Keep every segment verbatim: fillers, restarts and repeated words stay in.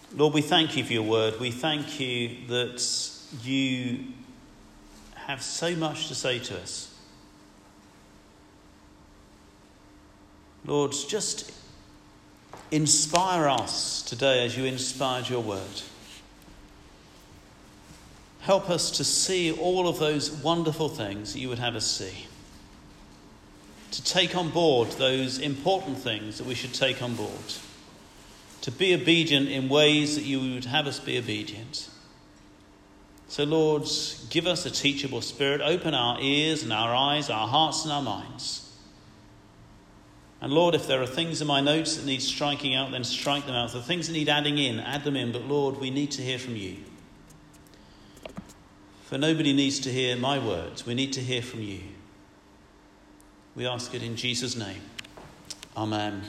Lord, we thank you for your word. We thank you that you have so much to say to us. Lord, just inspire us today as you inspired your word. Help us to see all of those wonderful things that you would have us see. To take on board those important things that we should take on board. To be obedient in ways that you would have us be obedient. So, Lord, give us a teachable spirit. Open our ears and our eyes, our hearts and our minds. And Lord, if there are things in my notes that need striking out, then strike them out. If there are things that need adding in, add them in. But Lord, we need to hear from you. For nobody needs to hear my words. We need to hear from you. We ask it in Jesus' name. Amen.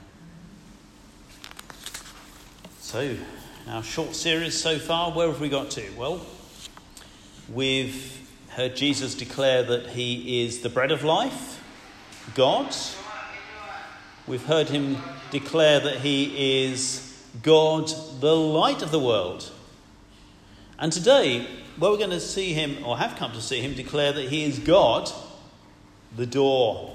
So, our short series so far, where have we got to? Well, we've heard Jesus declare that he is the bread of life, God. We've heard him declare that he is God, the light of the world. And today, well, we're going to see him, or have come to see him, declare that he is God, the door.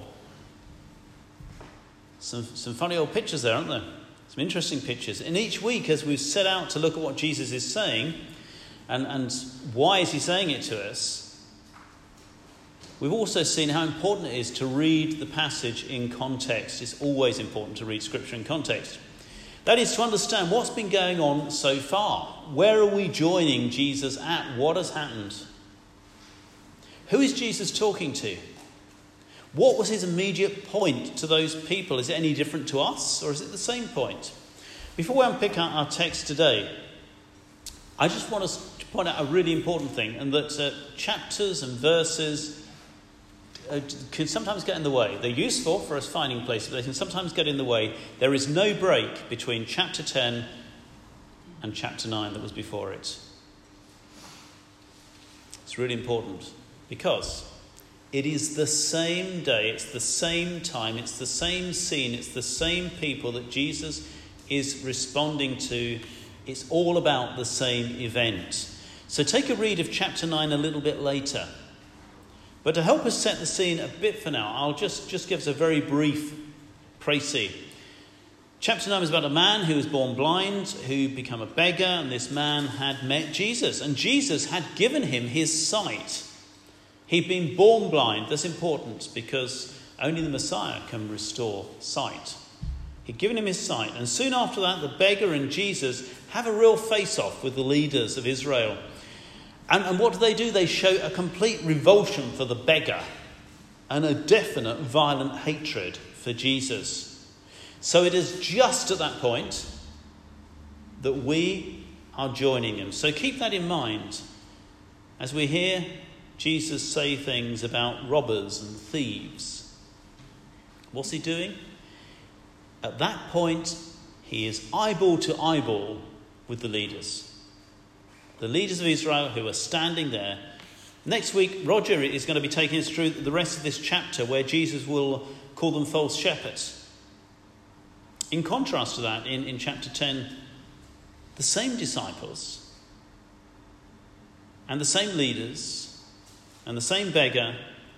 Some, some funny old pictures there, aren't there? Some interesting pictures. And each week, as we've set out to look at what Jesus is saying, and, and why is he saying it to us, we've also seen how important it is to read the passage in context. It's always important to read Scripture in context. That is to understand what's been going on so far. Where are we joining Jesus at? What has happened? Who is Jesus talking to? What was his immediate point to those people? Is it any different to us, or is it the same point? Before we unpick our, our text today, I just want us to point out a really important thing, and that uh, chapters and verses uh, can sometimes get in the way. They're useful for us finding places, but they can sometimes get in the way. There is no break between chapter ten and chapter nine that was before it. It's really important because it is the same day, it's the same time, it's the same scene, it's the same people that Jesus is responding to. It's all about the same event. So take a read of chapter nine a little bit later. But to help us set the scene a bit for now, I'll just, just give us a very brief précis. Chapter nine is about a man who was born blind, who became a beggar, and this man had met Jesus. And Jesus had given him his sight. He'd been born blind. That's important because only the Messiah can restore sight. He'd given him his sight. And soon after that, the beggar and Jesus have a real face-off with the leaders of Israel. And, and what do they do? They show a complete revulsion for the beggar and a definite violent hatred for Jesus. So it is just at that point that we are joining him. So keep that in mind as we hear Jesus say things about robbers and thieves. What's he doing? At that point, he is eyeball to eyeball with the leaders. The leaders of Israel who are standing there. Next week, Roger is going to be taking us through the rest of this chapter where Jesus will call them false shepherds. In contrast to that, in, in chapter ten, the same disciples and the same leaders and the same beggar,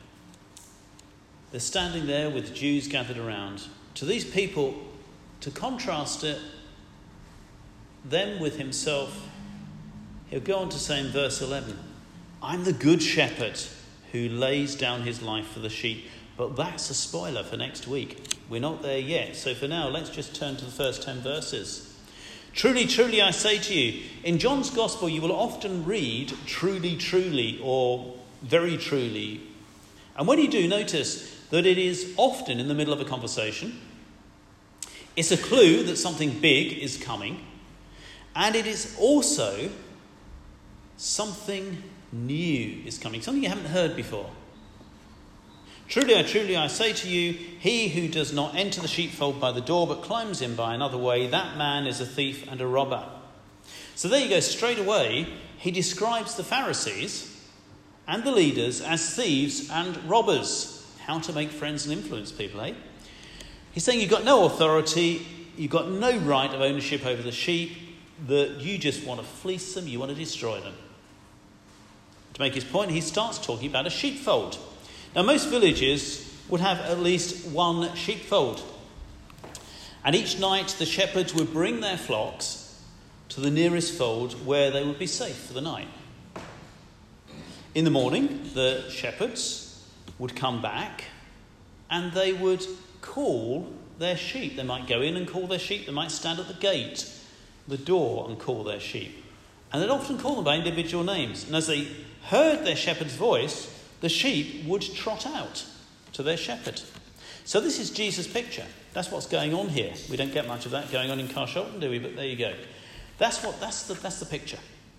they're standing there with the Jews gathered around. To these people, to contrast it, them with himself, he'll go on to say in verse eleven, I'm the good shepherd who lays down his life for the sheep. But that's a spoiler for next week. We're not there yet. So for now, let's just turn to the first ten verses. Truly, truly, I say to you, in John's Gospel, you will often read truly, truly, or very truly. And when you do, notice that it is often in the middle of a conversation. It's a clue that something big is coming. And it is also something new is coming, something you haven't heard before. Truly, I truly, I say to you, he who does not enter the sheepfold by the door but climbs in by another way, that man is a thief and a robber. So there you go, straight away, he describes the Pharisees and the leaders as thieves and robbers. How to make friends and influence people, eh? He's saying you've got no authority, you've got no right of ownership over the sheep, that you just want to fleece them, you want to destroy them. To make his point, he starts talking about a sheepfold. Now, most villages would have at least one sheepfold. And each night the shepherds would bring their flocks to the nearest fold where they would be safe for the night. In the morning, the shepherds would come back and they would call their sheep. They might go in and call their sheep. They might stand at the gate, the door, and call their sheep. And they'd often call them by individual names. And as they heard their shepherd's voice, the sheep would trot out to their shepherd. So this is Jesus' picture. That's what's going on here. We don't get much of that going on in Carshalton, do we? But there you go. That's what. That's the, that's the picture.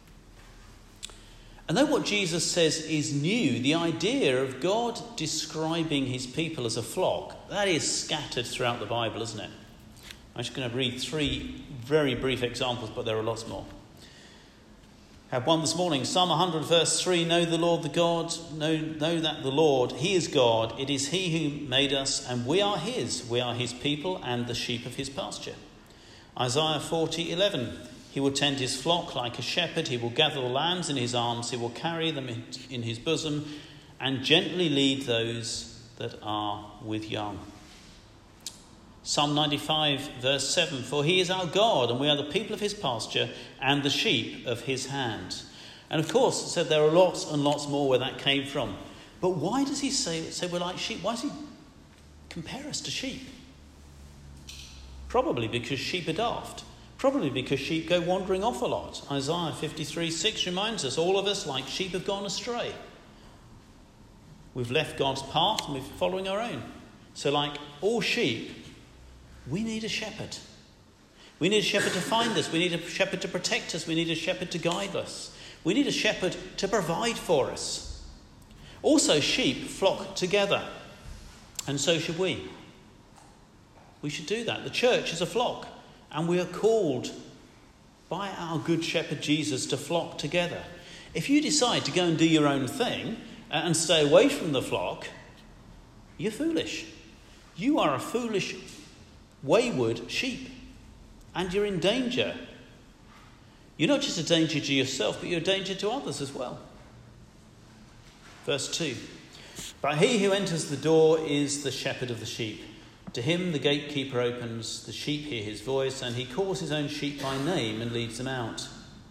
And then what Jesus says is new, the idea of God describing his people as a flock, that is scattered throughout the Bible, isn't it? I'm just going to read three very brief examples, but there are lots more. I had one this morning, Psalm one hundred verse three, know the Lord the God, know, know that the Lord, he is God, it is he who made us, and we are his, we are his people and the sheep of his pasture. Isaiah forty eleven, he will tend his flock like a shepherd. He will gather the lambs in his arms. He will carry them in, in his bosom and gently lead those that are with young. Psalm ninety-five verse seven, for he is our God and we are the people of his pasture and the sheep of his hand. And of course, it said there are lots and lots more where that came from. But why does he say, say we're like sheep? Why does he compare us to sheep? Probably because sheep are daft. Probably because sheep go wandering off a lot. Isaiah fifty-three six reminds us, all of us like sheep have gone astray. We've left God's path and we're following our own. So like all sheep, we need a shepherd. We need a shepherd to find us. We need a shepherd to protect us. We need a shepherd to guide us. We need a shepherd to provide for us. Also, sheep flock together. And so should we. We should do that. The church is a flock. And we are called by our good shepherd Jesus to flock together. If you decide to go and do your own thing and stay away from the flock, you're foolish. You are a foolish, wayward sheep. And you're in danger. You're not just a danger to yourself, but you're a danger to others as well. Verse two. But he who enters the door is the shepherd of the sheep. To him the gatekeeper opens, the sheep hear his voice, and he calls his own sheep by name and leads them out.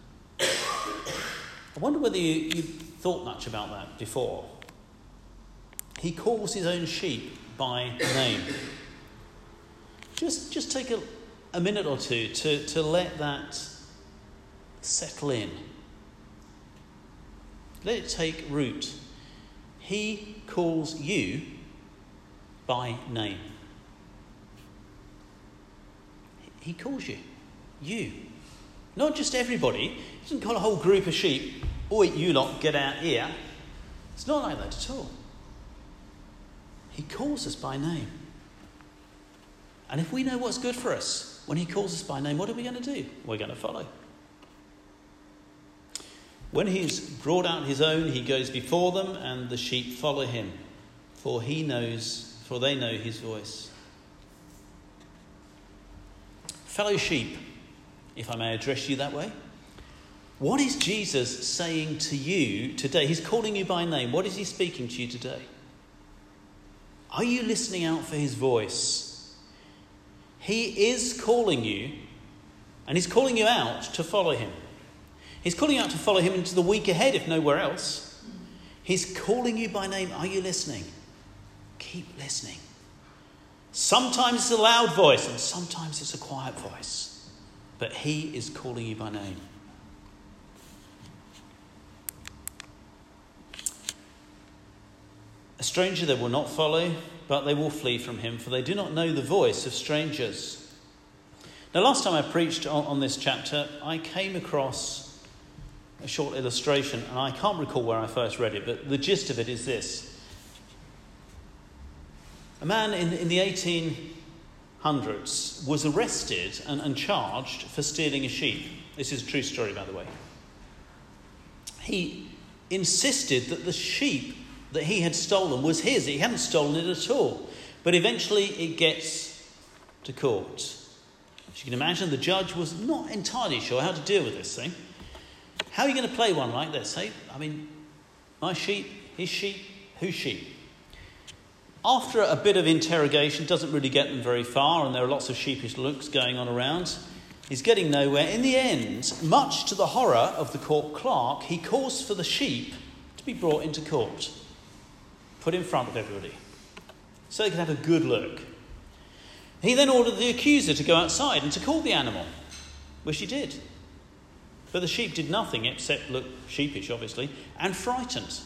I wonder whether you, you've thought much about that before. He calls his own sheep by name. Just, just take a, a minute or two to, to let that settle in. Let it take root. He calls you by name. He calls you. You. Not just everybody. He doesn't call a whole group of sheep, oi, you lot, get out here. It's not like that at all. He calls us by name. And if we know what's good for us, when he calls us by name, what are we going to do? We're going to follow. When he's brought out his own, he goes before them, and the sheep follow him. For he knows, for they know his voice. Fellow sheep, if I may address you that way, what is Jesus saying to you today? He's calling you by name. What is he speaking to you today? Are you listening out for his voice? He is calling you, and he's calling you out to follow him. He's calling you out to follow him into the week ahead, if nowhere else. He's calling you by name. Are you listening? Keep listening. Sometimes it's a loud voice and sometimes it's a quiet voice. But he is calling you by name. A stranger they will not follow, but they will flee from him, for they do not know the voice of strangers. Now, last time I preached on, on this chapter, I came across a short illustration, and I can't recall where I first read it, but the gist of it is this. A man in, in the eighteen hundreds was arrested and, and charged for stealing a sheep. This is a true story, by the way. He insisted that the sheep that he had stolen was his. He hadn't stolen it at all. But eventually it gets to court. As you can imagine, the judge was not entirely sure how to deal with this thing. How are you going to play one like this, eh? I mean, my sheep, his sheep, whose sheep? After a bit of interrogation, doesn't really get them very far, and there are lots of sheepish looks going on around. He's getting nowhere. In the end, much to the horror of the court clerk, he calls for the sheep to be brought into court, put in front of everybody, so they can have a good look. He then ordered the accuser to go outside and to call the animal, which he did. But the sheep did nothing except look sheepish, obviously, and frightened.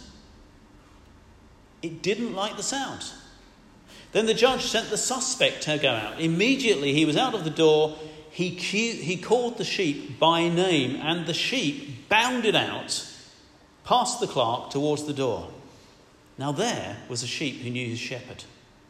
It didn't like the sound. Then the judge sent the suspect to go out. Immediately he was out of the door. He, cu- he called the sheep by name, and the sheep bounded out past the clerk towards the door. Now there was a sheep who knew his shepherd.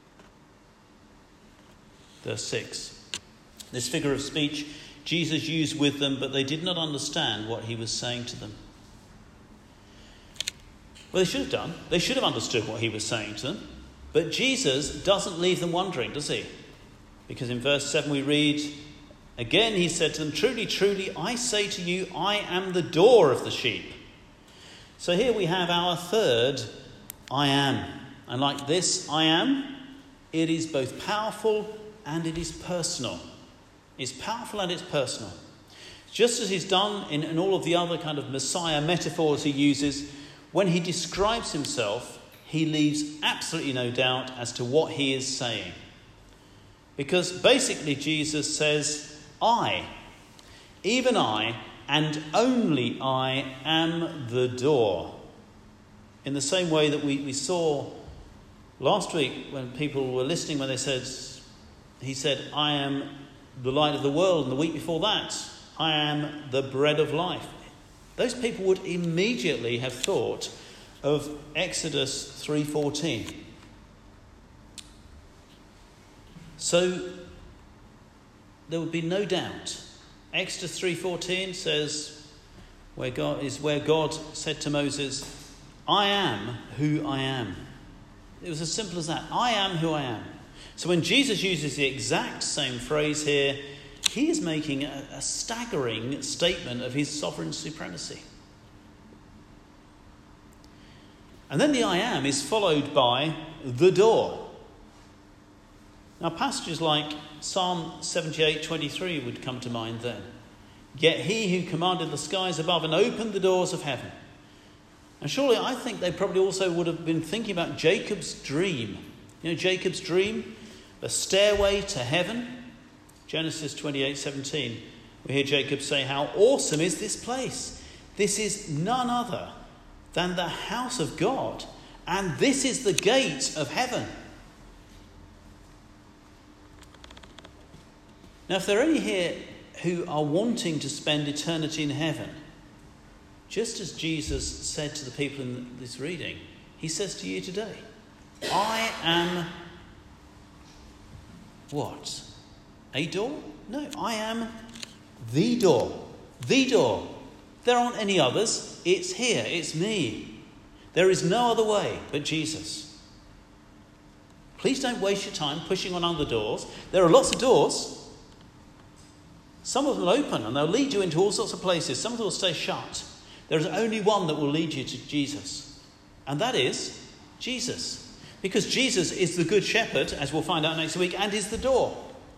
Verse six. This figure of speech Jesus used with them, but they did not understand what he was saying to them. Well, they should have done. They should have understood what he was saying to them. But Jesus doesn't leave them wondering, does he? Because in verse seven we read, again he said to them, truly, truly, I say to you, I am the door of the sheep. So here we have our third I am. And like this I am, it is both powerful and it is personal. It's powerful and it's personal. Just as he's done in, in all of the other kind of Messiah metaphors he uses, when he describes himself, he leaves absolutely no doubt as to what he is saying. Because basically Jesus says, I, even I, and only I am the door. In the same way that we, we saw last week when people were listening, when they said, he said, I am the light of the world, and the week before that, I am the bread of life. Those people would immediately have thought of Exodus three fourteen. So there would be no doubt. Exodus three fourteen says, where God is where God said to Moses, I am who I am. It was as simple as that. I am who I am. So when Jesus uses the exact same phrase here, he is making a, a staggering statement of his sovereign supremacy. And then the I am is followed by the door. Now passages like Psalm seventy-eight twenty-three would come to mind then. Yet he who commanded the skies above and opened the doors of heaven. And surely I think they probably also would have been thinking about Jacob's dream. You know Jacob's dream? The stairway to heaven. Genesis twenty-eight seventeen. We hear Jacob say, how awesome is this place? This is none other than the house of God, and this is the gate of heaven. Now, if there are any here who are wanting to spend eternity in heaven, just as Jesus said to the people in this reading, he says to you today, I am what? A door? No, I am the door. The door. There aren't any others. It's here. It's me. There is no other way but Jesus. Please don't waste your time pushing on other doors. There are lots of doors. Some of them will open and they'll lead you into all sorts of places. Some of them will stay shut. There is only one that will lead you to Jesus. And that is Jesus. Because Jesus is the good shepherd, as we'll find out next week, and is the door.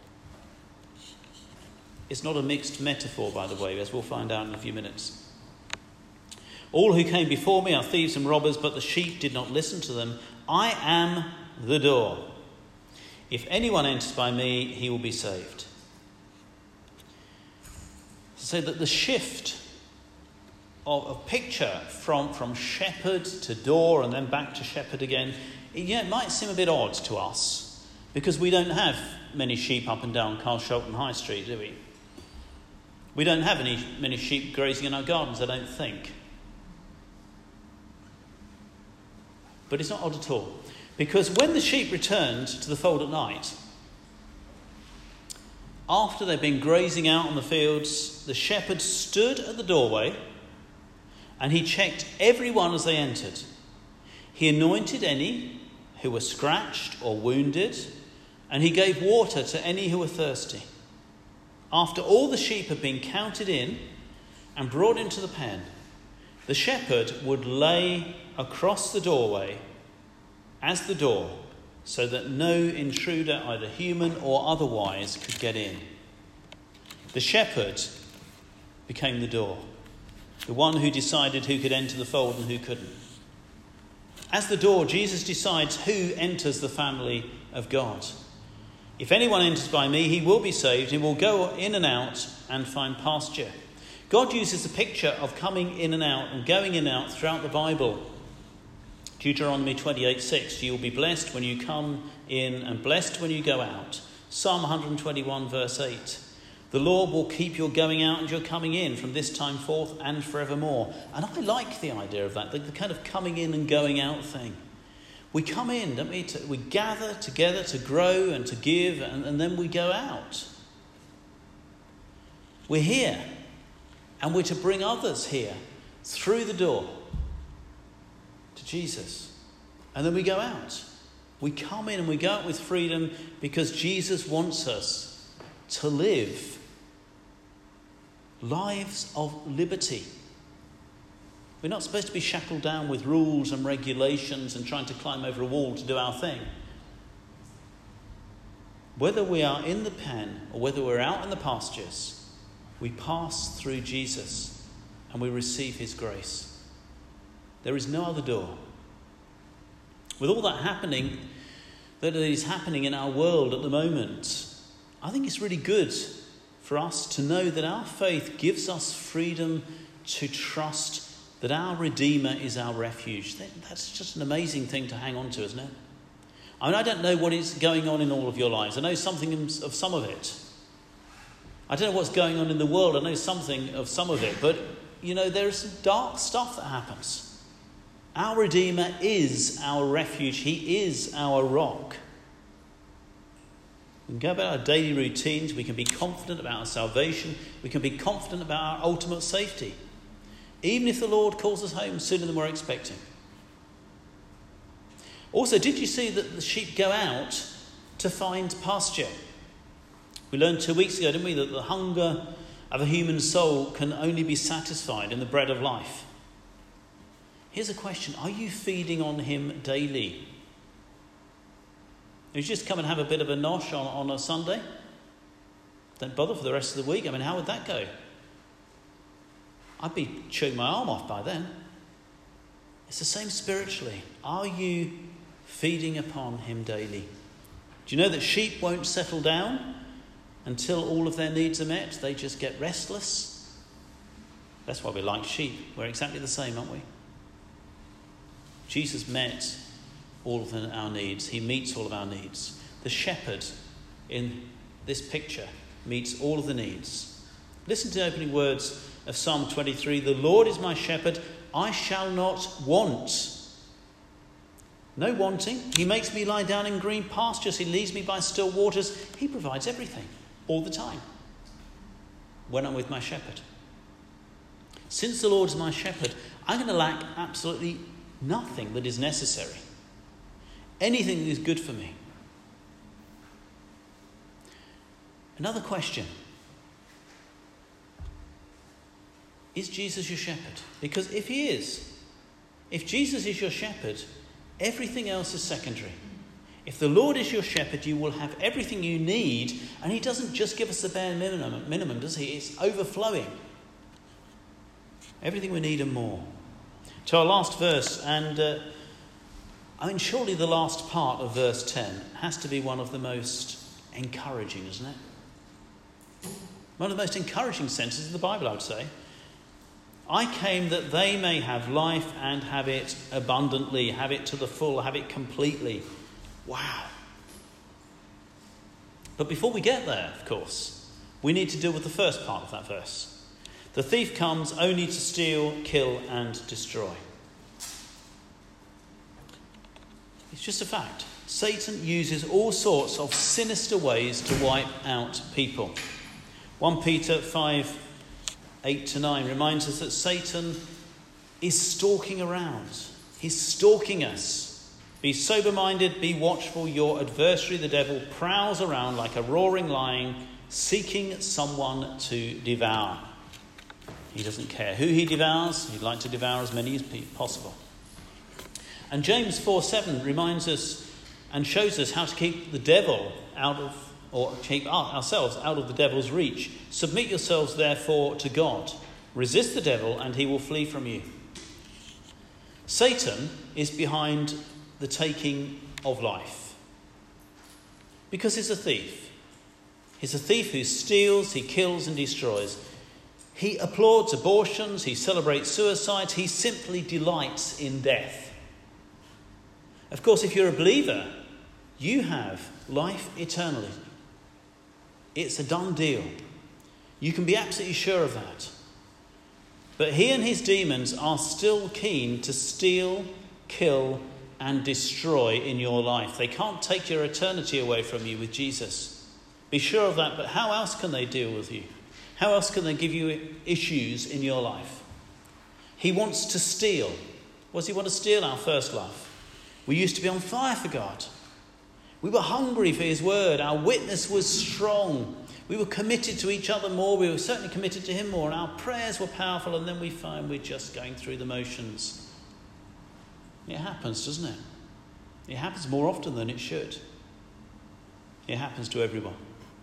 It's not a mixed metaphor, by the way, as we'll find out in a few minutes. All who came before me are thieves and robbers, but the sheep did not listen to them. I am the door. If anyone enters by me, he will be saved. So that the shift of a picture from, from shepherd to door and then back to shepherd again, it, yeah, it might seem a bit odd to us because we don't have many sheep up and down Carshalton High Street, do we? We don't have any many sheep grazing in our gardens, I don't think. But it's not odd at all. Because when the sheep returned to the fold at night, after they'd been grazing out on the fields, the shepherd stood at the doorway and he checked everyone as they entered. He anointed any who were scratched or wounded, and he gave water to any who were thirsty. after all the sheep had been counted in and brought into the pen, the shepherd would lay across the doorway as the door, so that no intruder, either human or otherwise, could get in. The shepherd became the door, the one who decided who could enter the fold and who couldn't. As the door, Jesus decides who enters the family of God. If anyone enters by me, he will be saved. He will go in and out and find pasture. God uses the picture of coming in and out and going in and out throughout the Bible. Deuteronomy twenty-eight six, you will be blessed when you come in and blessed when you go out. Psalm one twenty-one verse eight, the Lord will keep your going out and your coming in from this time forth and forevermore. And I like the idea of that, the, the kind of coming in and going out thing. We come in, don't we? To, we gather together to grow and to give, and, and then we go out. We're here, and we're to bring others here through the door to Jesus. And then we go out. We come in and we go out with freedom because Jesus wants us to live lives of liberty. We're not supposed to be shackled down with rules and regulations and trying to climb over a wall to do our thing. Whether we are in the pen or whether we're out in the pastures, we pass through Jesus and we receive his grace. There is no other door. With all that happening, that is happening in our world at the moment, I think it's really good for us to know that our faith gives us freedom to trust that our Redeemer is our refuge. That's just an amazing thing to hang on to, isn't it? I mean, I don't know what is going on in all of your lives. I know something of some of it. I don't know what's going on in the world. I know something of some of it. But, you know, there is some dark stuff that happens. Our Redeemer is our refuge. He is our rock. We can go about our daily routines. We can be confident about our salvation. We can be confident about our ultimate safety, even if the Lord calls us home sooner than we're expecting. Also, did you see that the sheep go out to find pasture? We learned two weeks ago, didn't we, that the hunger of a human soul can only be satisfied in the bread of life. Here's a question. Are you feeding on him daily? You just come and have a bit of a nosh on, on a Sunday? Don't bother for the rest of the week? I mean, how would that go? I'd be chewing my arm off by then. It's the same spiritually. Are you feeding upon him daily? Do you know that sheep won't settle down until all of their needs are met? They just get restless. That's why we like sheep. We're exactly the same, aren't we? Jesus met all of our needs. He meets all of our needs. The shepherd in this picture meets all of the needs. Listen to the opening words of Psalm twenty-three. The Lord is my shepherd, I shall not want. No wanting. He makes me lie down in green pastures. He leads me by still waters. He provides everything, all the time, when I'm with my shepherd. Since the Lord is my shepherd, I'm going to lack absolutely nothing that is necessary. Anything that is good for me. Another question. Is Jesus your shepherd? Because if he is, if Jesus is your shepherd, everything else is secondary. If the Lord is your shepherd, you will have everything you need, and he doesn't just give us the bare minimum, minimum, does he? It's overflowing. Everything we need and more. To our last verse, and uh, I mean, surely the last part of verse ten has to be one of the most encouraging, isn't it? One of the most encouraging sentences of the Bible, I would say. I came that they may have life and have it abundantly, have it to the full, have it completely. Wow. But before we get there, of course, we need to deal with the first part of that verse. The thief comes only to steal, kill, and destroy. It's just a fact. Satan uses all sorts of sinister ways to wipe out people. First Peter five, eight to nine reminds us that Satan is stalking around. He's stalking us. Be sober-minded, be watchful. Your adversary, the devil, prowls around like a roaring lion, seeking someone to devour. He doesn't care who he devours. He'd like to devour as many as possible. And James four seven reminds us and shows us how to keep the devil out of, or keep ourselves out of the devil's reach. Submit yourselves therefore to God. Resist the devil and he will flee from you. Satan is behind the taking of life because he's a thief. He's a thief who steals, he kills and destroys. He applauds abortions, he celebrates suicides, he simply delights in death. Of course, if you're a believer, you have life eternally. It's a done deal. You can be absolutely sure of that. But he and his demons are still keen to steal, kill, and destroy in your life. They can't take your eternity away from you with Jesus. Be sure of that, but how else can they deal with you? How else can they give you issues in your life? He wants to steal. What does he want to steal? Our first love. We used to be on fire for God. We were hungry for his word. Our witness was strong. We were committed to each other more. We were certainly committed to him more. And our prayers were powerful. And then we find we're just going through the motions. It happens, doesn't it? It happens more often than it should. It happens to everyone.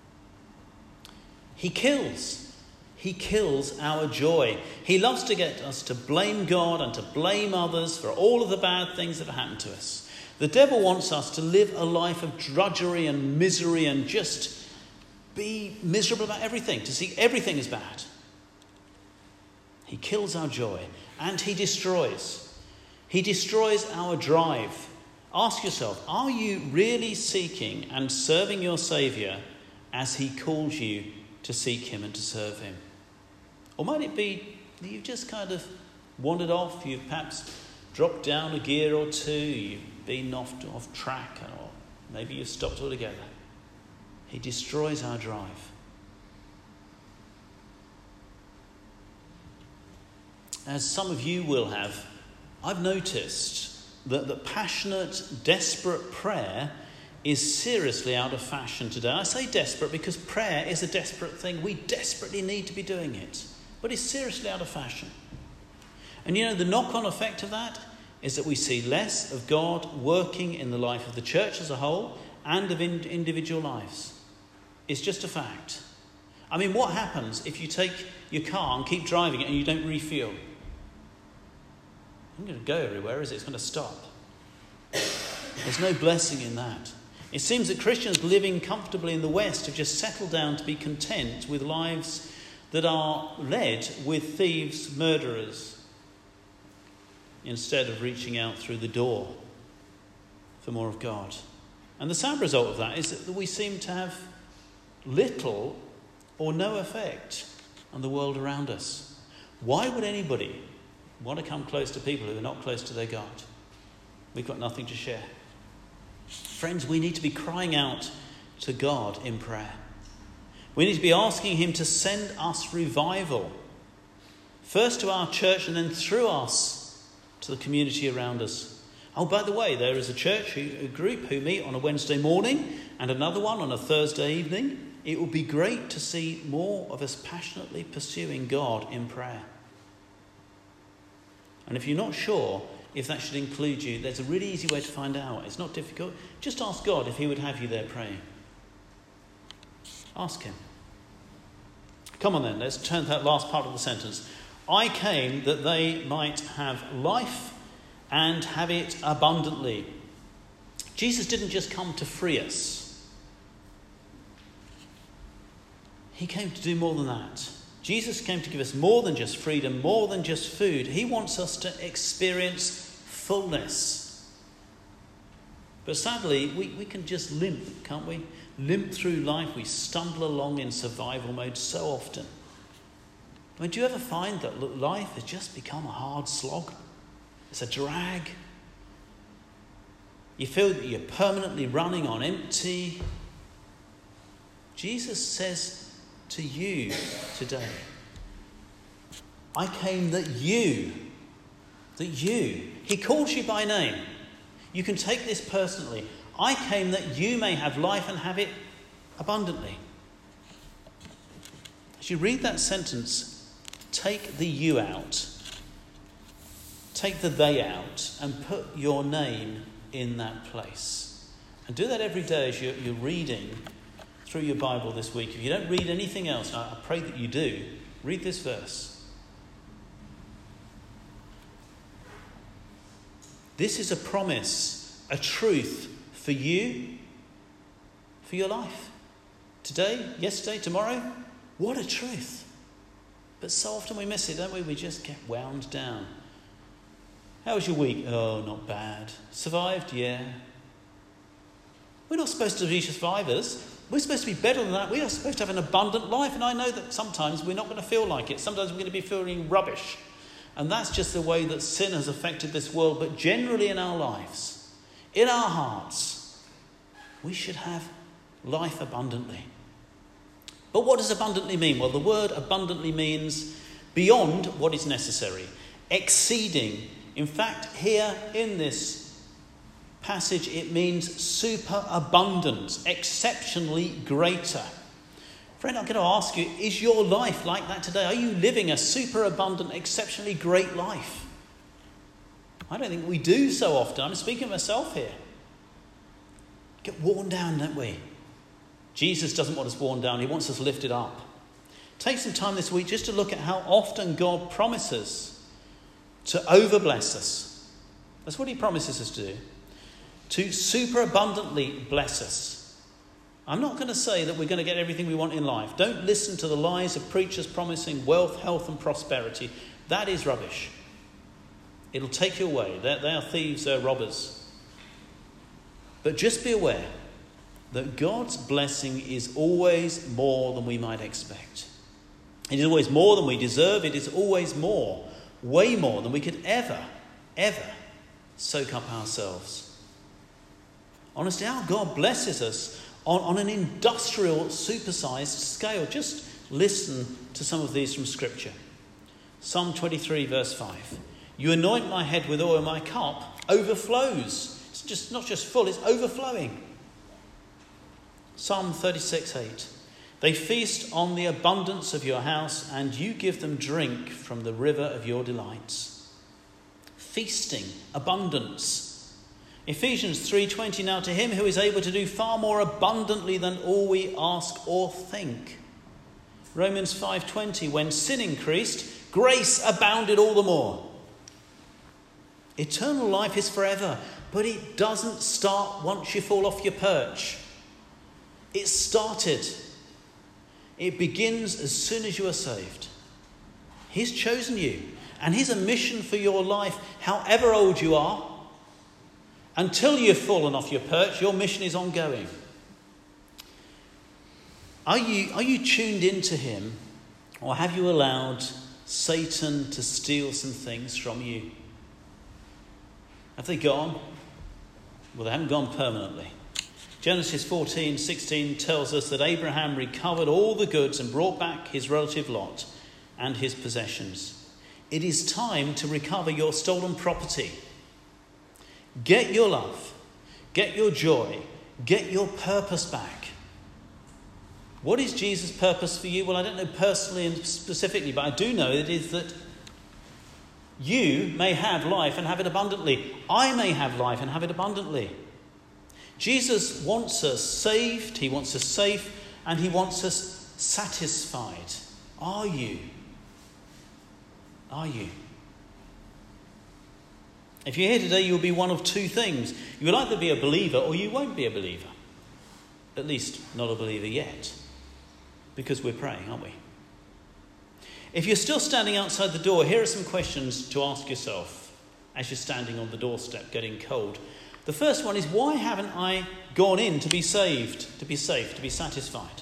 He kills. He kills our joy. He loves to get us to blame God and to blame others for all of the bad things that have happened to us. The devil wants us to live a life of drudgery and misery and just be miserable about everything, to see everything as bad. He kills our joy and he destroys. He destroys our drive. Ask yourself, are you really seeking and serving your Saviour as he calls you to seek him and to serve him? Or might it be that you've just kind of wandered off, you've perhaps dropped down a gear or two, you've been off, off track, or maybe you've stopped altogether. He destroys our drive. As some of you will have, I've noticed that the passionate, desperate prayer is seriously out of fashion today. I say desperate because prayer is a desperate thing. We desperately need to be doing it. But it's seriously out of fashion. And you know, the knock-on effect of that is that we see less of God working in the life of the church as a whole and of in- individual lives. It's just a fact. I mean, what happens if you take your car and keep driving it and you don't refuel? It's not going to go everywhere, is it? It's going to stop. There's no blessing in that. It seems that Christians living comfortably in the West have just settled down to be content with lives that are led with thieves, murderers, instead of reaching out through the door for more of God. And the sad result of that is that we seem to have little or no effect on the world around us. Why would anybody want to come close to people who are not close to their God? We've got nothing to share. Friends, we need to be crying out to God in prayer. We need to be asking him to send us revival. First to our church and then through us to the community around us. Oh, by the way, there is a church, a group who meet on a Wednesday morning and another one on a Thursday evening. It would be great to see more of us passionately pursuing God in prayer. And if you're not sure if that should include you, there's a really easy way to find out. It's not difficult. Just ask God if he would have you there praying. Ask him. Come on then, let's turn to that last part of the sentence. I came that they might have life and have it abundantly. Jesus didn't just come to free us. He came to do more than that. Jesus came to give us more than just freedom, more than just food. He wants us to experience fullness. But sadly, we, we can just limp, can't we? Limp through life. We stumble along in survival mode so often. I mean, do you ever find that life has just become a hard slog? It's a drag. You feel that you're permanently running on empty. Jesus says to you today, I came that you, that you, he calls you by name. You can take this personally. I came that you may have life and have it abundantly. As you read that sentence, take the you out, take the they out, and put your name in that place. And do that every day as you're, you're reading through your Bible this week. If you don't read anything else, I pray that you do, read this verse. This is a promise, a truth for you, for your life. Today, yesterday, tomorrow. What a truth. But so often we miss it, don't we? We just get wound down. How was your week? Oh, not bad. Survived? Yeah. We're not supposed to be survivors. We're supposed to be better than that. We are supposed to have an abundant life. And I know that sometimes we're not going to feel like it. Sometimes we're going to be feeling rubbish. And that's just the way that sin has affected this world. But generally in our lives, in our hearts, we should have life abundantly. But what does abundantly mean? Well, the word abundantly means beyond what is necessary, exceeding. In fact, here in this passage, it means superabundant, exceptionally greater. Friend, I'm going to ask you, is your life like that today? Are you living a superabundant, exceptionally great life? I don't think we do so often. I'm speaking of myself here. Get worn down, don't we? Jesus doesn't want us worn down. He wants us lifted up. Take some time this week just to look at how often God promises to overbless us. That's what he promises us to do. To superabundantly bless us. I'm not going to say that we're going to get everything we want in life. Don't listen to the lies of preachers promising wealth, health and prosperity. That is rubbish. It'll take you away. They, they are thieves, they're robbers. But just be aware that God's blessing is always more than we might expect. It is always more than we deserve. It is always more, way more than we could ever, ever soak up ourselves. Honestly, our God blesses us on, on an industrial, supersized scale. Just listen to some of these from Scripture. Psalm twenty-three, verse five. You anoint my head with oil, my cup overflows. It's just not just full, it's overflowing. Psalm thirty-six, eight. They feast on the abundance of your house, and you give them drink from the river of your delights. Feasting, abundance. Ephesians three twenty, now to him who is able to do far more abundantly than all we ask or think. Romans five twenty, when sin increased, grace abounded all the more. Eternal life is forever, but it doesn't start once you fall off your perch. It started. It begins as soon as you are saved. He's chosen you, and he's a mission for your life, however old you are. Until you've fallen off your perch, your mission is ongoing. Are you, are you tuned into him, or have you allowed Satan to steal some things from you? Have they gone? Well, they haven't gone permanently. Genesis fourteen sixteen tells us that Abraham recovered all the goods and brought back his relative Lot and his possessions. It is time to recover your stolen property. Get your love, get your joy, get your purpose back. What is Jesus' purpose for you? Well, I don't know personally and specifically, but I do know it is that you may have life and have it abundantly. I may have life and have it abundantly. Jesus wants us saved, he wants us safe, and he wants us satisfied. Are you? Are you? If you're here today, you'll be one of two things. You will either be a believer or you won't be a believer. At least not a believer yet. Because we're praying, aren't we? If you're still standing outside the door, here are some questions to ask yourself as you're standing on the doorstep getting cold. The first one is, why haven't I gone in to be saved, to be safe, to be satisfied?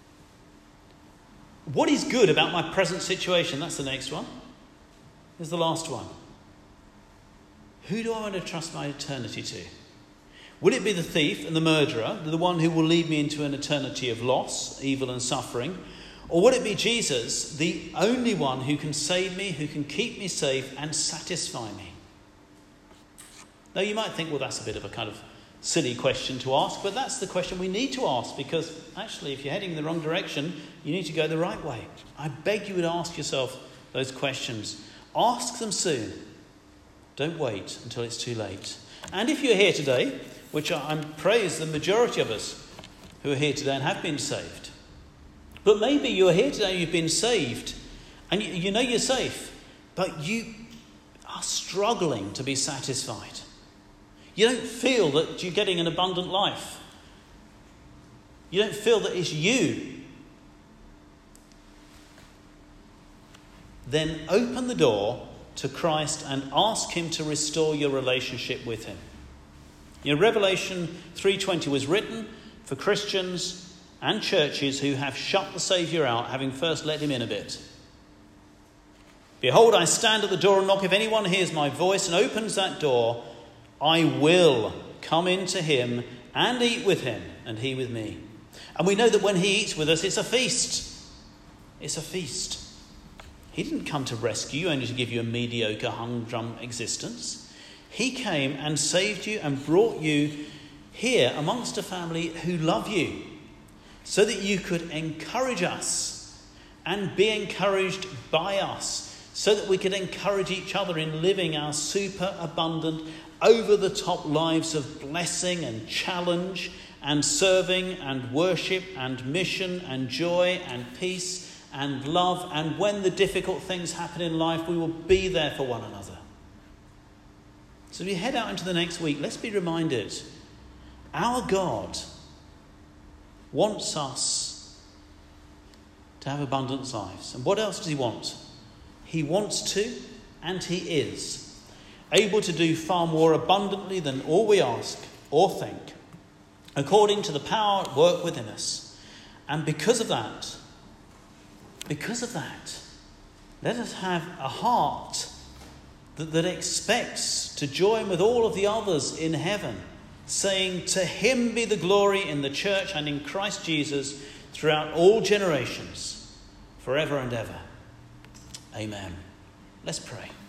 What is good about my present situation? That's the next one. Here's the last one. Who do I want to trust my eternity to? Will it be the thief and the murderer, the one who will lead me into an eternity of loss, evil and suffering? Or will it be Jesus, the only one who can save me, who can keep me safe and satisfy me? Now you might think, well, that's a bit of a kind of silly question to ask, but that's the question we need to ask, because actually if you're heading in the wrong direction, you need to go the right way. I beg you would ask yourself those questions. Ask them soon. Don't wait until it's too late. And if you're here today, which I pray is the majority of us who are here today and have been saved, but maybe you're here today, you've been saved, and you, you know you're safe, but you are struggling to be satisfied. You don't feel that you're getting an abundant life. You don't feel that it's you. Then open the door to Christ and ask him to restore your relationship with him. You know, Revelation three twenty was written for Christians and churches who have shut the Saviour out, having first let him in a bit. Behold, I stand at the door and knock. If anyone hears my voice and opens that door, I will come into him and eat with him, and he with me. And we know that when he eats with us, it's a feast. It's a feast. He didn't come to rescue you only to give you a mediocre, humdrum existence. He came and saved you and brought you here amongst a family who love you, so that you could encourage us and be encouraged by us, so that we could encourage each other in living our super abundant, over-the-top lives of blessing and challenge and serving and worship and mission and joy and peace and love. And when the difficult things happen in life, we will be there for one another. So as we head out into the next week, let's be reminded, our God wants us to have abundant lives. And what else does he want? He wants to, and he is able to do far more abundantly than all we ask or think, according to the power at work within us. And because of that, because of that, let us have a heart that, that expects to join with all of the others in heaven, saying, to him be the glory in the church and in Christ Jesus throughout all generations, forever and ever. Amen. Let's pray.